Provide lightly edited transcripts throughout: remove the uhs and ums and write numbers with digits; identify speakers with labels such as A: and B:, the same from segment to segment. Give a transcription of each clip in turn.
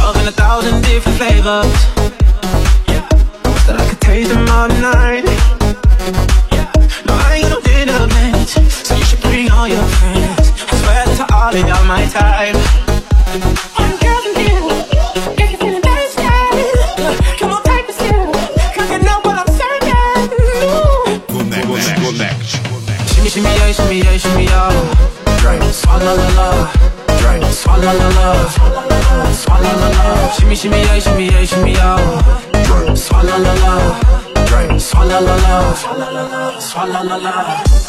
A: love in 1,000 different flavors. That I could taste them all night. No, I ain't got no dinner plans, so you should bring all your friends. I swear to all of y'all my type. I'm getting you, get you feeling thirsty. Come on, take this here, 'cause you know what I'm serving.
B: Connect.
A: Shimmy, shimmy, yeah, shimmy, yeah, shimmy, yeah. Drink, swalla la la. Drink, swalla la la. Swalla la la. Shimmy, shimmy, yeah, shimmy, yeah, shimmy, yeah. Drink, swalla la la. Drink, swalla la la. Swalla la la.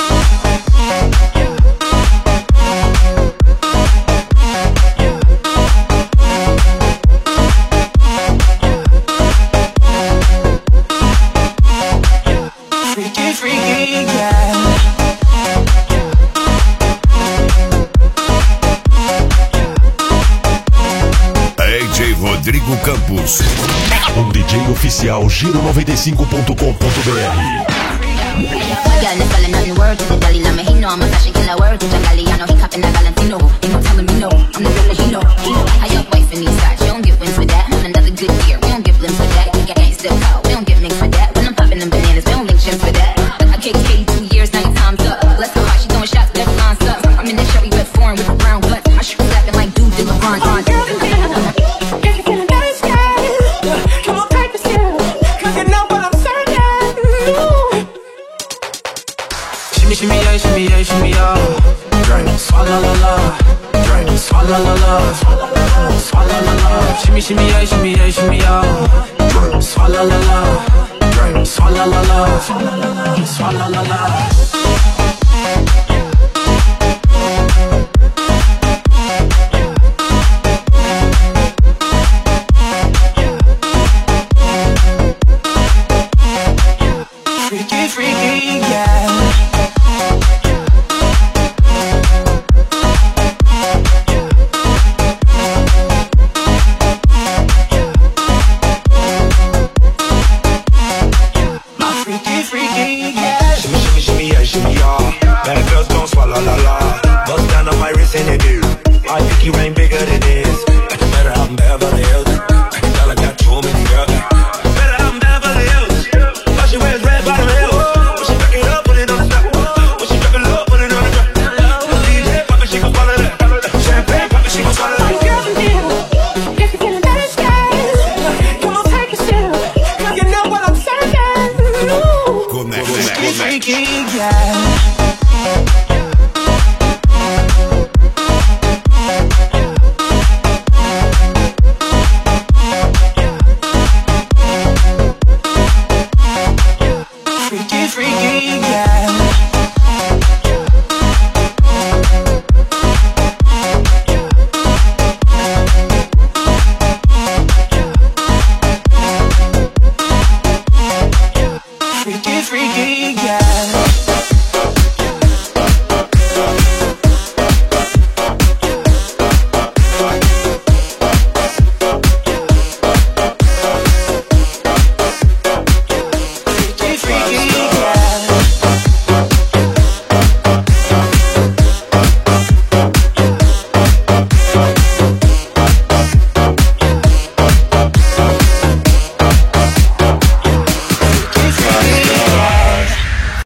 A: Freaky, freaky, yeah.
B: DJ Rodrigo Campos.
C: DJ oficial Giro95.com.br.
D: Yeah, this fella nothing word to the deli llama. He know I'm a fashion killer. Word to Jangalliano. He cupping that Valentino. Ain't no telling me no. I'm the real he know. How your wife in these sides? You don't get wins for that. On another good year, we don't give limbs for that. You can't still call. We don't get mixed for that. When I'm popping them bananas, we don't link chips for that. I kicked Katie 2 years, now your time's up. Bless her heart, she throwing shots, left line sucks. I'm in that showy red foreign with a brown butt. I shoot slapping like dude to LeBron.
A: Come on, take this here, 'cause you know what I'm serving. Shimmy, shimmy, yeah, shimmy, yeah, shimmy, yeah. Drink, swalla la la. Drink, swalla la la. Swalla la la. Shimmy, shimmy, yeah, shimmy, yeah, shimmy, yeah. Drink, swalla la la. Drink, swalla la la. Swalla la la. Freaky, freaky, yeah. My freaky, freaky, yeah.
E: Shimmy, shimmy, shimmy, yeah, shimmy, yeah. Bad girls don't swallow la la. Bust down on my wrist and they do. My pinky ring bigger than this. Better I'm Beverly Hills. Girl, I got too many girls. Better I'm Beverly Hills. All she wears red bottom heels. When she back it up, put it on the top. When she drop it low, put it on the drop. DJ pop it, she gon' swallow that. Champagne pop it, she gon' swallow that.
A: Freaky, yeah.